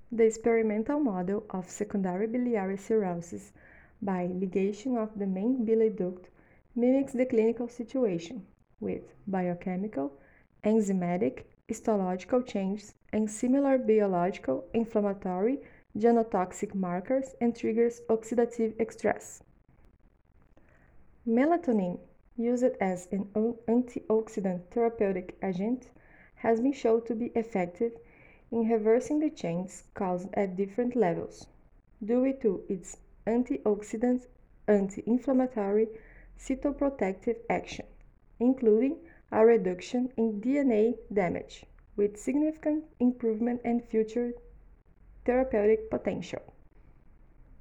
The experimental model of secondary biliary cirrhosis by ligation of the main bile duct mimics the clinical situation, with biochemical, enzymatic, histological changes, and similar biological, inflammatory, genotoxic markers and triggers oxidative stress. Melatonin, used as an antioxidant therapeutic agent, has been shown to be effective in reversing the changes caused at different levels, due to its antioxidant, anti-inflammatory, cytoprotective action, including a reduction in DNA damage, with significant improvement and future therapeutic potential.